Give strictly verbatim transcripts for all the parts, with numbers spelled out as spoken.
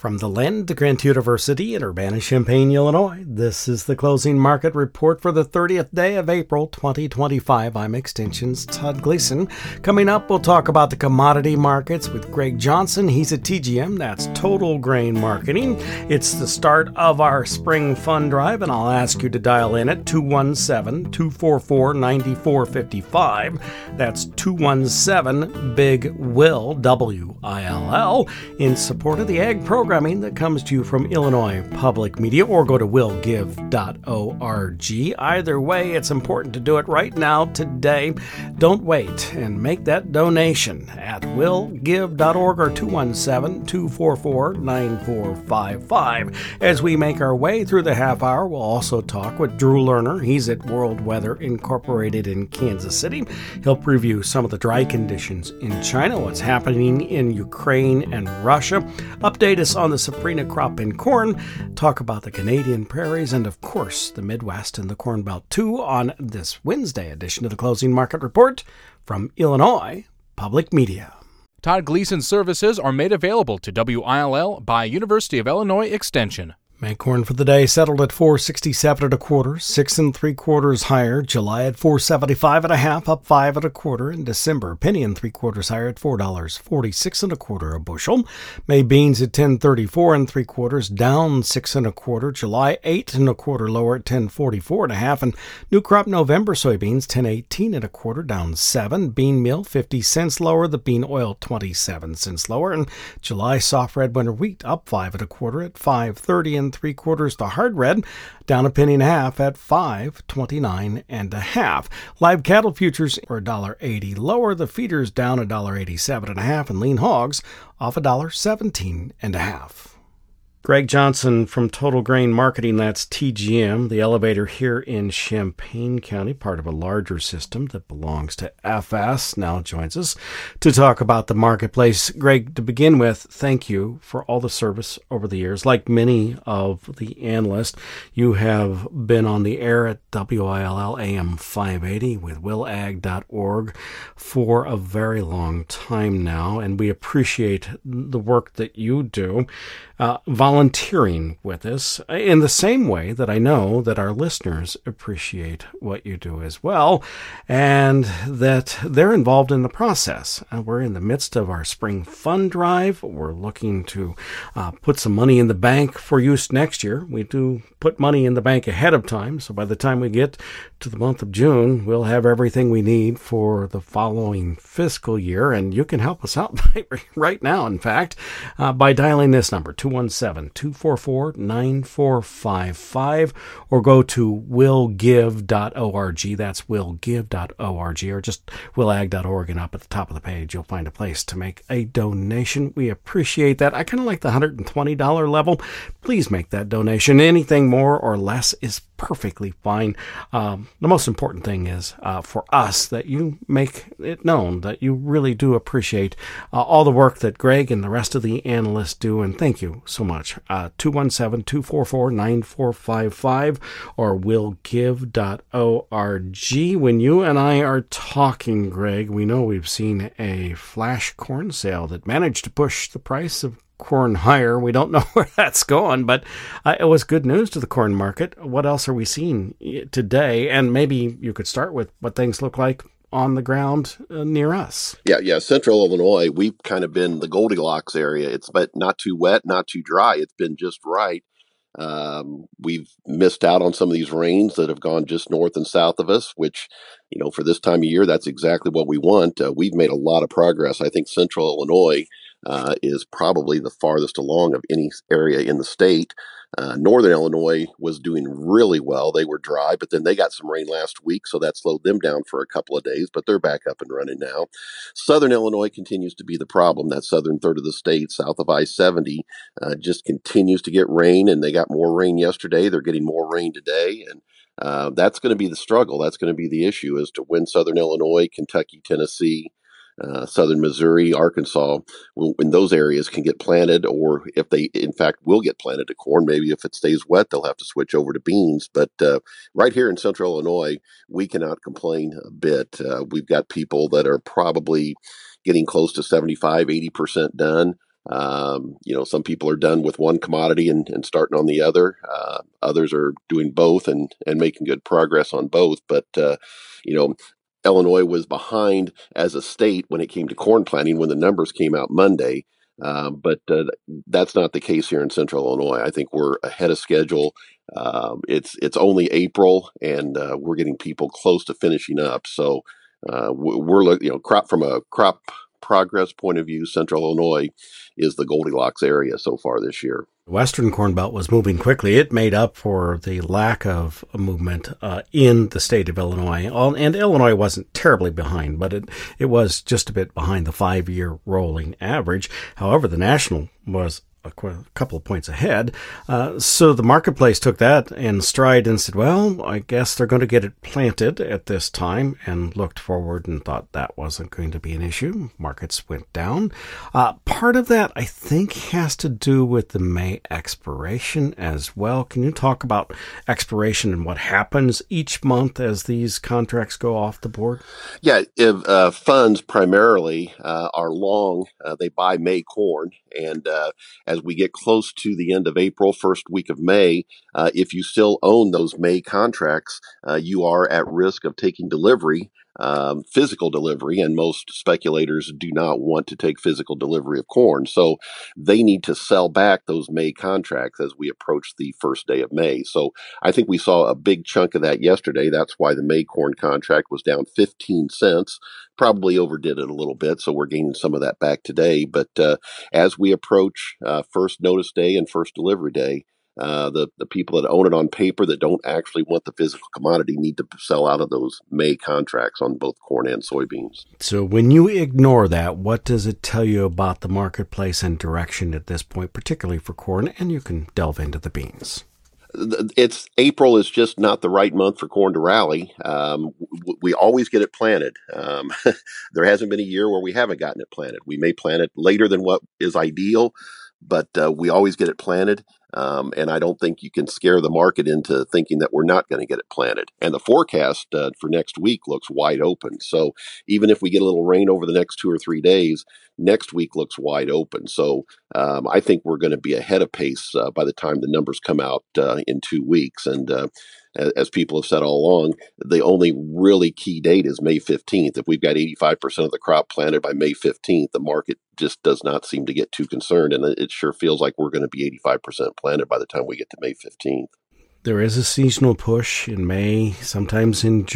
From the land to Grant University in Urbana-Champaign, Illinois, this is the Closing Market Report for the thirtieth day of April twenty twenty-five. I'm Extension's Todd Gleason. Coming up, we'll talk about the commodity markets with Greg Johnson. He's at T G M, that's Total Grain Marketing. It's the start of our spring fund drive, and I'll ask you to dial in at two one seven, two four four, nine four five five. That's two one seven, BIG WILL, W I L L, in support of the ag program that comes to you from Illinois Public Media, or go to will give dot org. Either way, it's important to do it right now, today. Don't wait, and make that donation at will give dot org or two one seven, two four four, nine four five five. As we make our way through the half hour, we'll also talk with Drew Lerner. He's at World Weather Incorporated in Kansas City. He'll preview some of the dry conditions in China, what's happening in Ukraine and Russia, update us on the Safrinha crop in corn, talk about the Canadian prairies, and of course the Midwest and the Corn Belt too on this Wednesday edition of the Closing Market Report from Illinois Public Media. Todd Gleason's services are made available to W I L L by University of Illinois Extension. May corn for the day settled at four sixty-seven and a quarter, six and three quarters higher. July at four seventy-five and a half, up five and a quarter. In December, penny and three quarters higher at four dollars forty-six and a quarter a bushel. May beans at ten thirty-four and three quarters, down six and a quarter. July eight and a quarter lower at ten forty-four and a half. And new crop November soybeans ten eighteen and a quarter, down seven. Bean meal fifty cents lower. The bean oil twenty-seven cents lower. And July soft red winter wheat up five and a quarter at five thirty and three quarters. The hard red down a penny and a half at five twenty-nine and a half. Live cattle futures are one dollar eighty lower. The feeders down one dollar eighty-seven and a half, and lean hogs off one dollar seventeen and a half. Greg Johnson from Total Grain Marketing, that's T G M, the elevator here in Champaign County, part of a larger system that belongs to F S, now joins us to talk about the marketplace. Greg, to begin with, thank you for all the service over the years. Like many of the analysts, you have been on the air at W I L L A M five eighty with will ag dot org for a very long time now, and we appreciate the work that you do. Uh, volunteering with us in the same way that I know that our listeners appreciate what you do as well, and that they're involved in the process. Uh, we're in the midst of our spring fund drive. We're looking to uh, put some money in the bank for use next year. We do put money in the bank ahead of time, so by the time we get to the month of June, we'll have everything we need for the following fiscal year, and you can help us out right now, in fact, uh, by dialing this number, two one seven, two four four, nine four five five, or go to will give dot org. That's will give dot org, or just will ag dot org, and up at the top of the page, you'll find a place to make a donation. We appreciate that. I kind of like the one hundred twenty dollars level. Please make that donation. Anything more or less is perfectly fine. Um, the most important thing is uh, for us that you make it known that you really do appreciate uh, all the work that Greg and the rest of the analysts do, and thank you so much. Uh, two one seven, two four four, nine four five five or will give dot org. When you and I are talking, Greg, we know we've seen a flash corn sale that managed to push the price of corn higher. We don't know where that's going, but uh, it was good news to the corn market. What else are we seeing today? And maybe you could start with what things look like on the ground uh, near us. Yeah, yeah. Central Illinois, we've kind of been the Goldilocks area. It's but not too wet, not too dry. It's been just right. Um, we've missed out on some of these rains that have gone just north and south of us, which, you know, for this time of year, that's exactly what we want. Uh, we've made a lot of progress. I think Central Illinois uh, is probably the farthest along of any area in the state. Uh, Northern Illinois was doing really well. They were dry, but then they got some rain last week, so that slowed them down for a couple of days, but they're back up and running now. Southern Illinois continues to be the problem. That southern third of the state, south of I seventy, uh, just continues to get rain, and they got more rain yesterday. They're getting more rain today, and uh, that's going to be the struggle. That's going to be the issue, is to win Southern Illinois, Kentucky, Tennessee, Uh, southern Missouri, Arkansas, when those areas can get planted, or if they, in fact, will get planted to corn. Maybe if it stays wet, they'll have to switch over to beans. But uh, right here in Central Illinois, we cannot complain a bit. Uh, we've got people that are probably getting close to seventy-five, eighty percent done. Um, you know, some people are done with one commodity and, and starting on the other. Uh, others are doing both and, and making good progress on both. But, uh, you know, Illinois was behind as a state when it came to corn planting when the numbers came out Monday. Um, but uh, that's not the case here in Central Illinois. I think we're ahead of schedule. Um, it's it's only April, and uh, we're getting people close to finishing up. So uh, we're looking, you know, crop from a crop progress point of view. Central Illinois is the Goldilocks area so far this year. The Western Corn Belt was moving quickly. It made up for the lack of movement uh, in the state of Illinois. And Illinois wasn't terribly behind, but it, it was just a bit behind the five-year rolling average. However, the national was a couple of points ahead. Uh, so the marketplace took that in stride and said, well, I guess they're going to get it planted at this time, and looked forward and thought that wasn't going to be an issue. Markets went down. Uh, part of that, I think, has to do with the May expiration as well. Can you talk about expiration and what happens each month as these contracts go off the board? Yeah, if, uh, funds primarily uh, are long. Uh, they buy May corn, and uh, as we get close to the end of April, first week of May, uh, if you still own those May contracts, uh, you are at risk of taking delivery, um, physical delivery, and most speculators do not want to take physical delivery of corn. So they need to sell back those May contracts as we approach the first day of May. So I think we saw a big chunk of that yesterday. That's why the May corn contract was down fifteen cents. Probably overdid it a little bit, so we're gaining some of that back today. But uh, as we approach uh, first notice day and first delivery day, uh, the, the people that own it on paper that don't actually want the physical commodity need to sell out of those May contracts on both corn and soybeans. So when you ignore that, what does it tell you about the marketplace and direction at this point, particularly for corn? And you can delve into the beans. It's April is just not the right month for corn to rally. Um, w- we always get it planted. Um, there hasn't been a year where we haven't gotten it planted. We may plant it later than what is ideal, but uh, we always get it planted. Um, and I don't think you can scare the market into thinking that we're not going to get it planted. And the forecast uh, for next week looks wide open. So even if we get a little rain over the next two or three days, next week looks wide open. So um, I think we're going to be ahead of pace uh, by the time the numbers come out uh, in two weeks. And uh, as people have said all along, the only really key date is May fifteenth. If we've got eighty-five percent of the crop planted by May fifteenth, the market just does not seem to get too concerned. And it sure feels like we're going to be eighty-five percent planted by the time we get to May fifteenth. There is a seasonal push in May, sometimes in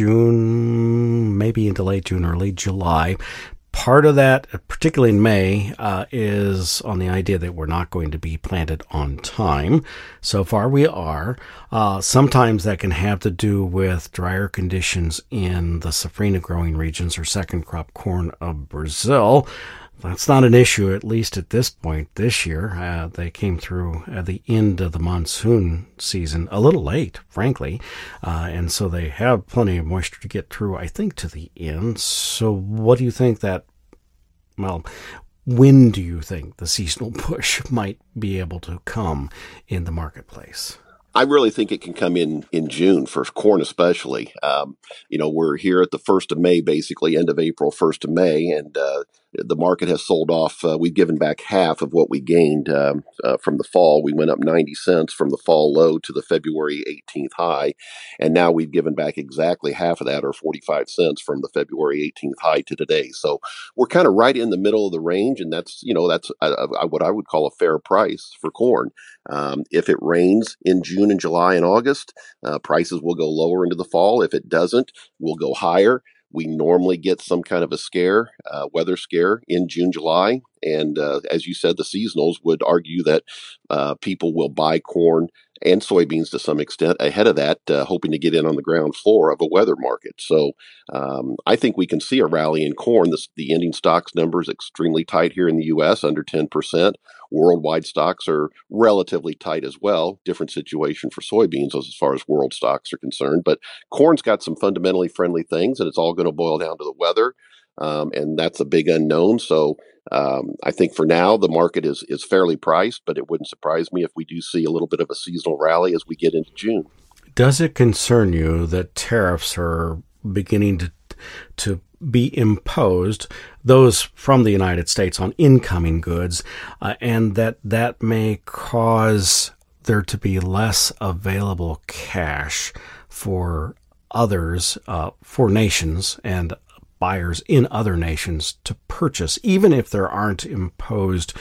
June, maybe into late June, early July. Part of that, particularly in May, uh, is on the idea that we're not going to be planted on time. So far we are. Uh, sometimes that can have to do with drier conditions in the safrinha growing regions or second crop corn of Brazil. That's not an issue, at least at this point this year. Uh, they came through at the end of the monsoon season a little late, frankly. Uh, and so they have plenty of moisture to get through, I think, to the end. So what do you think that, well, when do you think the seasonal push might be able to come in the marketplace? I really think it can come in in June for corn, especially. Um, you know, we're here at the first of May, basically end of April, first of May, and uh, the market has sold off. Uh, we've given back half of what we gained um, uh, from the fall. We went up ninety cents from the fall low to the February eighteenth high, and now we've given back exactly half of that, or forty-five cents, from the February eighteenth high to today. So we're kind of right in the middle of the range, and that's you know that's a, a, what I would call a fair price for corn. Um, if it rains in June and July and August, uh, prices will go lower into the fall. If it doesn't, we'll go higher. We normally get some kind of a scare, uh, weather scare in June, July. And uh, as you said, the seasonals would argue that uh, people will buy corn and soybeans to some extent ahead of that, uh, hoping to get in on the ground floor of a weather market. So um, I think we can see a rally in corn. The, the ending stocks number is extremely tight here in the U S, under ten percent. Worldwide stocks are relatively tight as well. Different situation for soybeans as far as world stocks are concerned. But corn's got some fundamentally friendly things, and it's all going to boil down to the weather. Um, and that's a big unknown. So um, I think for now, the market is, is fairly priced, but it wouldn't surprise me if we do see a little bit of a seasonal rally as we get into June. Does it concern you that tariffs are beginning to to be imposed, those from the United States, on incoming goods, uh, and that that may cause there to be less available cash for others, uh, for nations and buyers in other nations to purchase, even if there aren't imposed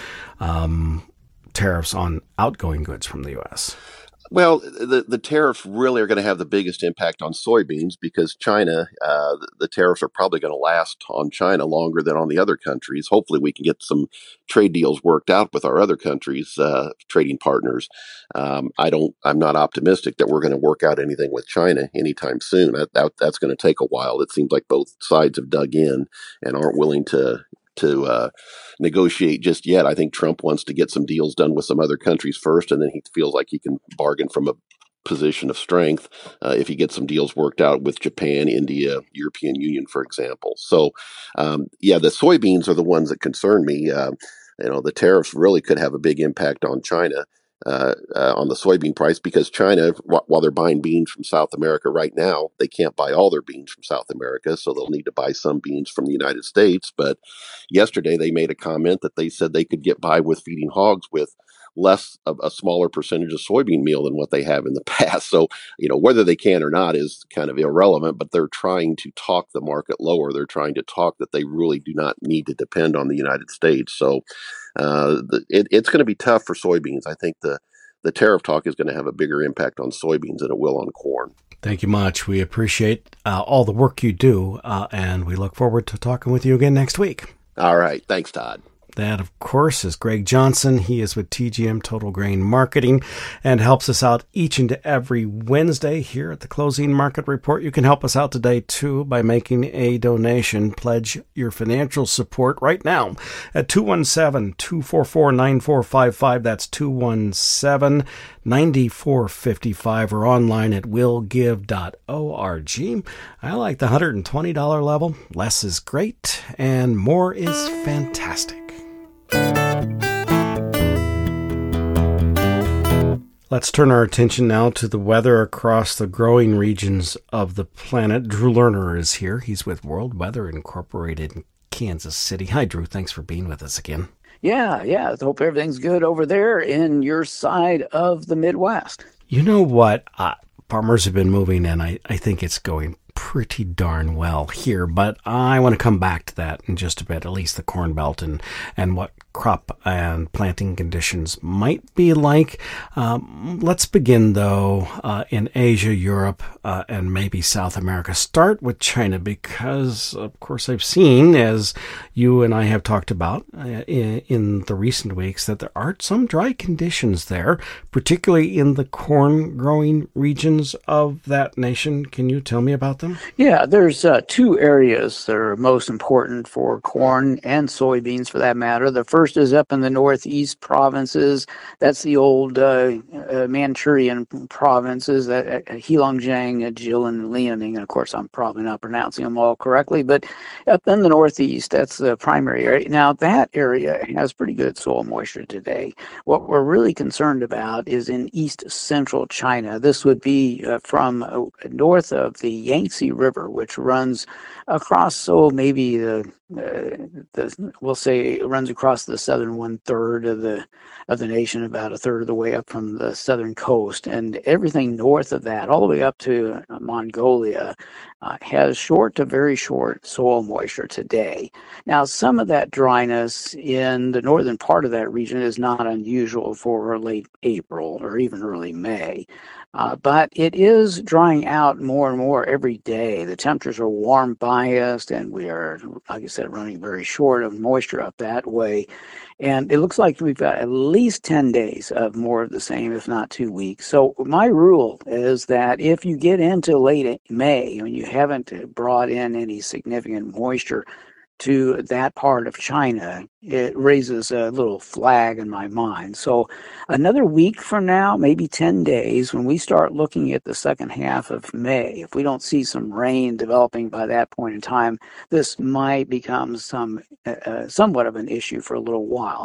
um, tariffs on outgoing goods from the U S. Well, the, the tariffs really are going to have the biggest impact on soybeans because China, uh, the, the tariffs are probably going to last on China longer than on the other countries. Hopefully we can get some trade deals worked out with our other countries, uh, trading partners. Um, I don't, I'm not optimistic that we're going to work out anything with China anytime soon. That, that that's going to take a while. It seems like both sides have dug in and aren't willing to to uh, negotiate just yet. I think Trump wants to get some deals done with some other countries first, and then he feels like he can bargain from a position of strength uh, if he gets some deals worked out with Japan, India, European Union, for example. So, um, yeah, the soybeans are the ones that concern me. Uh, you know, the tariffs really could have a big impact on China. Uh, uh, on the soybean price because China, wh- while they're buying beans from South America right now, they can't buy all their beans from South America, so they'll need to buy some beans from the United States. But yesterday they made a comment that they said they could get by with feeding hogs with less of a smaller percentage of soybean meal than what they have in the past. So, you know, whether they can or not is kind of irrelevant, but they're trying to talk the market lower. They're trying to talk that they really do not need to depend on the United States. So uh, the, it, it's going to be tough for soybeans. I think the, the tariff talk is going to have a bigger impact on soybeans than it will on corn. Thank you much. We appreciate uh, all the work you do, uh, and we look forward to talking with you again next week. All right. Thanks, Todd. That, of course, is Greg Johnson. He is with T G M Total Grain Marketing and helps us out each and every Wednesday here at the Closing Market Report. You can help us out today, too, by making a donation. Pledge your financial support right now at two one seven, two four four, nine four five five. That's two one seven, nine four five five, or online at will give dot org. I like the one hundred twenty dollars level. Less is great, and more is fantastic. Let's turn our attention now to the weather across the growing regions of the planet. Drew Lerner is here. He's with World Weather Incorporated in Kansas City. Hi, Drew. Thanks for being with us again. Yeah, yeah. I hope everything's good over there in your side of the Midwest. You know what? Uh, farmers have been moving, and I, I think it's going pretty darn well here, but I want to come back to that in just a bit, at least the Corn Belt and, and what crop and planting conditions might be like. Um, let's begin, though, uh, in Asia, Europe, uh, and maybe South America. Start with China because, of course, I've seen, as you and I have talked about uh, in, in the recent weeks, that there are some dry conditions there, particularly in the corn-growing regions of that nation. Can you tell me about them? Yeah, there's uh, two areas that are most important for corn and soybeans, for that matter. The first is up in the northeast provinces. That's the old uh, uh, Manchurian provinces, that uh, Heilongjiang, uh, Jilin, and Liaoning. And of course, I'm probably not pronouncing them all correctly, but up in the northeast, that's the primary area. Now, that area has pretty good soil moisture today. What we're really concerned about is in east central China. This would be uh, from uh, north of the Yangtze River, which runs across, so maybe the, uh, the we'll say it runs across the southern one third of the of the nation, about a third of the way up from the southern coast, and everything north of that, all the way up to uh, Mongolia, uh, has short to very short soil moisture today. Now, some of that dryness in the northern part of that region is not unusual for late April or even early May. Uh, but it is drying out more and more every day. The temperatures are warm biased, and we are, like I said, running very short of moisture up that way. And it looks like we've got at least ten days of more of the same, if not two weeks. So my rule is that if you get into late May, when you haven't brought in any significant moisture to that part of China, it raises a little flag in my mind. So another week from now, maybe ten days, when we start looking at the second half of May, if we don't see some rain developing by that point in time, this might become some uh, somewhat of an issue for a little while.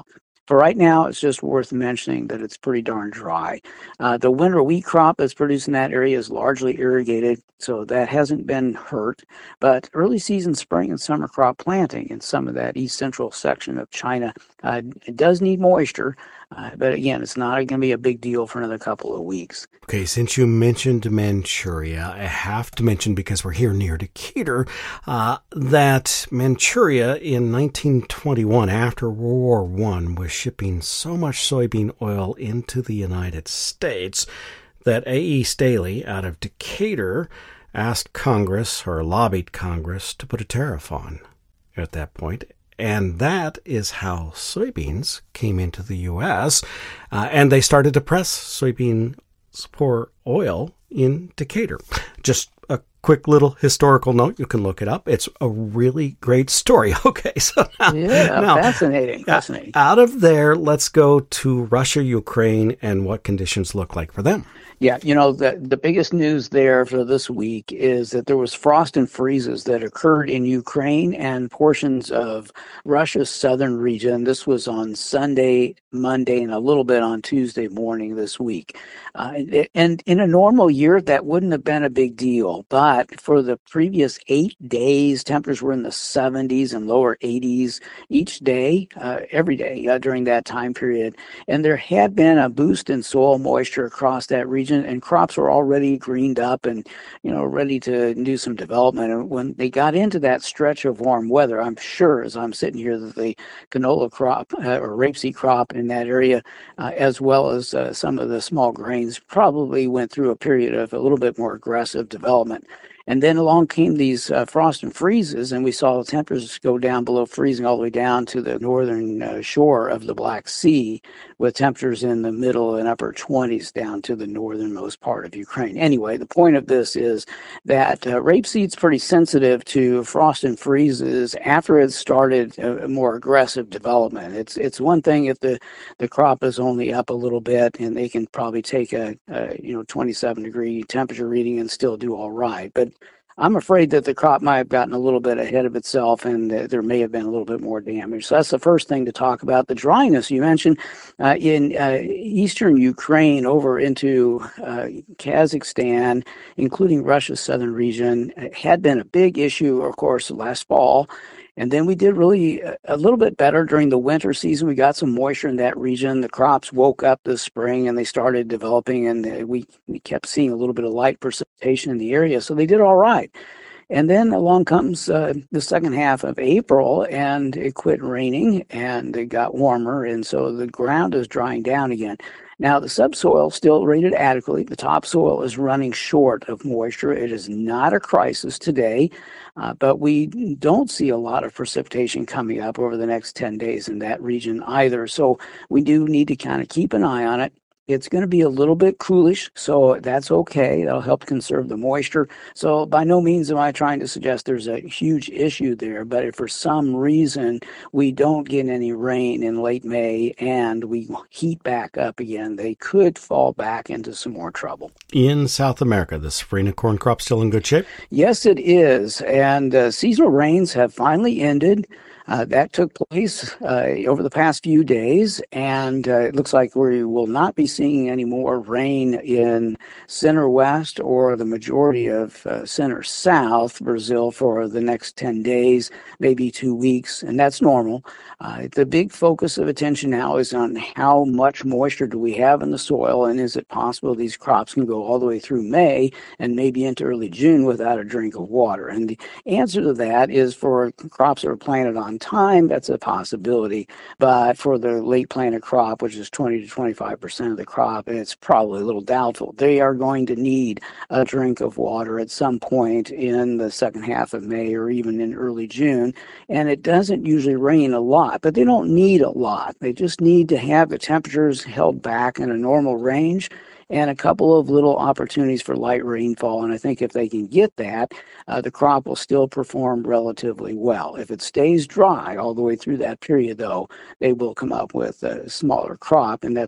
For right now, it's just worth mentioning that it's pretty darn dry. Uh, the winter wheat crop that's produced in that area is largely irrigated, so that hasn't been hurt. But early season spring and summer crop planting in some of that east central section of China, uh, it does need moisture. Uh, but again, it's not going to be a big deal for another couple of weeks. Okay, since you mentioned Manchuria, I have to mention, because we're here near Decatur, uh, that Manchuria in nineteen twenty-one, after World War One, was shipping so much soybean oil into the United States that A E. Staley out of Decatur asked Congress, or lobbied Congress, to put a tariff on at that point. And that is how soybeans came into the U S, uh, and they started to press soybean for oil in Decatur. Just a quick little historical note. You can look it up. It's a really great story. Okay, so now, yeah, now, fascinating, fascinating. Out of there, let's go to Russia, Ukraine, and what conditions look like for them. Yeah, you know, the, the biggest news there for this week is that there was frost and freezes that occurred in Ukraine and portions of Russia's southern region. This was on Sunday, Monday, and a little bit on Tuesday morning this week. Uh, and in a normal year, that wouldn't have been a big deal. But for the previous eight days, temperatures were in the seventies and lower eighties each day, uh, every day uh, during that time period. And there had been a boost in soil moisture across that region, and crops were already greened up and, you know, ready to do some development. And when they got into that stretch of warm weather, I'm sure, as I'm sitting here, that the canola crop uh, or rapeseed crop in that area, uh, as well as uh, some of the small grains, probably went through a period of a little bit more aggressive development. And then along came these uh, frost and freezes, and we saw the temperatures go down below freezing all the way down to the northern uh, shore of the Black Sea, with temperatures in the middle and upper twenties down to the northernmost part of Ukraine. Anyway, the point of this is that uh, rapeseed's pretty sensitive to frost and freezes after it started a, a more aggressive development. It's it's one thing if the, the crop is only up a little bit and they can probably take a, a you know twenty-seven degree temperature reading and still do all right. But I'm afraid that the crop might have gotten a little bit ahead of itself, and uh, there may have been a little bit more damage. So that's the first thing to talk about. The dryness you mentioned uh, in uh, eastern Ukraine over into uh, Kazakhstan, including Russia's southern region, had been a big issue, of course, last fall. And then we did really a little bit better during the winter season. We got some moisture in that region. The crops woke up this spring and they started developing, and we, we kept seeing a little bit of light precipitation in the area. So they did all right. And then along comes uh, the second half of April, and it quit raining and it got warmer. And so the ground is drying down again. Now, the subsoil still rated adequately. The topsoil is running short of moisture. It is not a crisis today, uh, but we don't see a lot of precipitation coming up over the next ten days in that region either. So we do need to kind of keep an eye on it. It's going to be a little bit coolish, so that's okay. That'll help conserve the moisture. So by no means am I trying to suggest there's a huge issue there, but if for some reason we don't get any rain in late May and we heat back up again, they could fall back into some more trouble. In South America, the safrinha corn crop still in good shape? Yes, it is. And uh, seasonal rains have finally ended. Uh, that took place uh, over the past few days, and uh, it looks like we will not be seeing any more rain in center west or the majority of uh, center south Brazil for the next ten days, maybe two weeks, and that's normal. Uh, the big focus of attention now is on how much moisture do we have in the soil, and is it possible these crops can go all the way through May and maybe into early June without a drink of water? And the answer to that is for crops that are planted on time, that's a possibility. But for the late planted crop, which is twenty to twenty-five percent of the crop, it's probably a little doubtful. They are going to need a drink of water at some point in the second half of May or even in early June. And it doesn't usually rain a lot, but they don't need a lot. They just need to have the temperatures held back in a normal range and a couple of little opportunities for light rainfall. And I think if they can get that, uh, the crop will still perform relatively well. If it stays dry all the way through that period, though, they will come up with a smaller crop, and that's what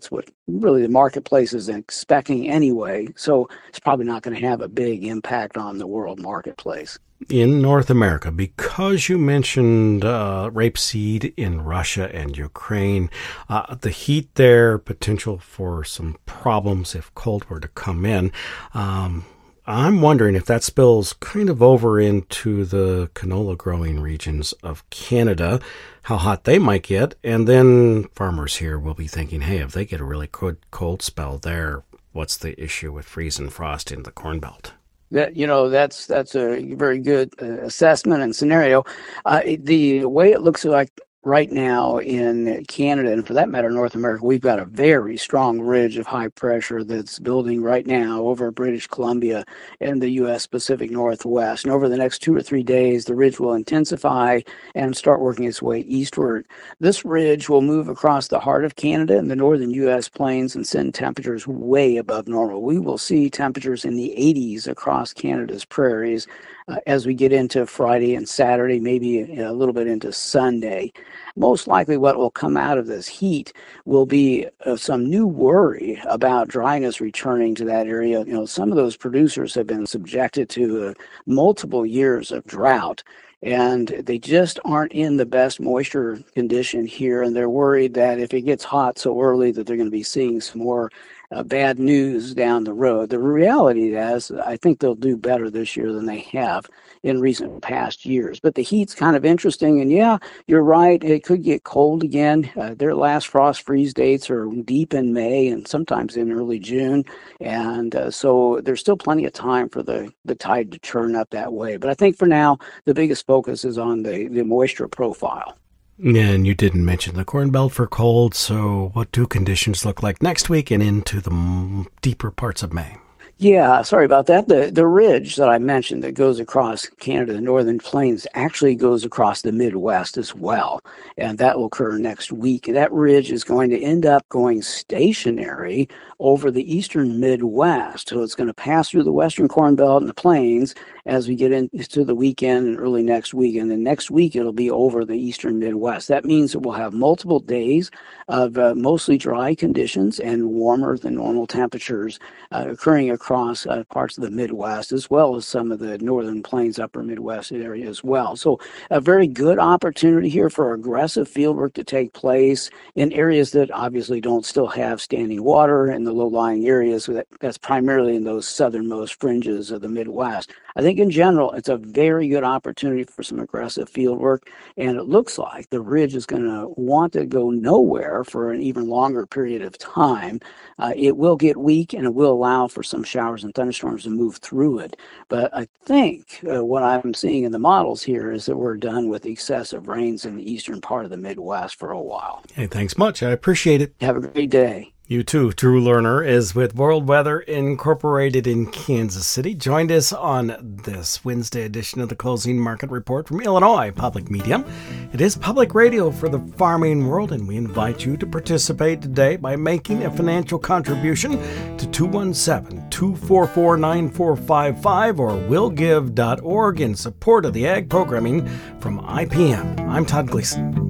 really the marketplace is expecting anyway. So it's probably not going to have a big impact on the world marketplace. In North America, because you mentioned uh, rapeseed in Russia and Ukraine, uh, the heat there, potential for some problems if cold were to come in. Um, I'm wondering if that spills kind of over into the canola growing regions of Canada, how hot they might get. And then farmers here will be thinking, hey, if they get a really cold, cold spell there, what's the issue with freeze and frost in the Corn Belt? That, you know, that's that's a very good uh, assessment and scenario. Uh, the way it looks like right now in Canada, and for that matter, North America, we've got a very strong ridge of high pressure that's building right now over British Columbia and the U S Pacific Northwest. And over the next two or three days, the ridge will intensify and start working its way eastward. This ridge will move across the heart of Canada and the northern U S plains and send temperatures way above normal. We will see temperatures in the eighties across Canada's prairies Uh, as we get into Friday and Saturday, maybe a little bit into Sunday. Most likely what will come out of this heat will be uh, some new worry about dryness returning to that area. You know, some of those producers have been subjected to uh, multiple years of drought, and they just aren't in the best moisture condition here, and they're worried that if it gets hot so early that they're going to be seeing some more Uh, bad news down the road. The reality is, I think they'll do better this year than they have in recent past years. But the heat's kind of interesting, and yeah, you're right, it could get cold again. Uh, their last frost freeze dates are deep in May and sometimes in early June, and uh, so there's still plenty of time for the, the tide to turn up that way. But I think for now, the biggest focus is on the, the moisture profile. And you didn't mention the Corn Belt for cold, so what do conditions look like next week and into the m- deeper parts of May? Yeah, sorry about that. The the ridge that I mentioned that goes across Canada, the northern plains, actually goes across the Midwest as well. And that will occur next week. That ridge is going to end up going stationary over the eastern Midwest. So it's going to pass through the western Corn Belt and the plains as we get into the weekend and early next week. And then next week, it'll be over the eastern Midwest. That means that we'll have multiple days of uh, mostly dry conditions and warmer than normal temperatures uh, occurring across uh, parts of the Midwest, as well as some of the northern plains, upper Midwest area as well. So a very good opportunity here for aggressive fieldwork to take place in areas that obviously don't still have standing water in the low-lying areas. So that, that's primarily in those southernmost fringes of the Midwest. I think in general, it's a very good opportunity for some aggressive field work, and it looks like the ridge is going to want to go nowhere for an even longer period of time. Uh, it will get weak, and it will allow for some showers and thunderstorms to move through it. But I think uh, what I'm seeing in the models here is that we're done with excessive rains in the eastern part of the Midwest for a while. Hey, thanks much. I appreciate it. Have a great day. You too. Drew Lerner is with World Weather Incorporated in Kansas City. Joined us on this Wednesday edition of the Closing Market Report from Illinois Public Media. It is public radio for the farming world, and we invite you to participate today by making a financial contribution to two one seven, two four four, nine four five five or will give dot org in support of the ag programming from I P M. I'm Todd Gleason.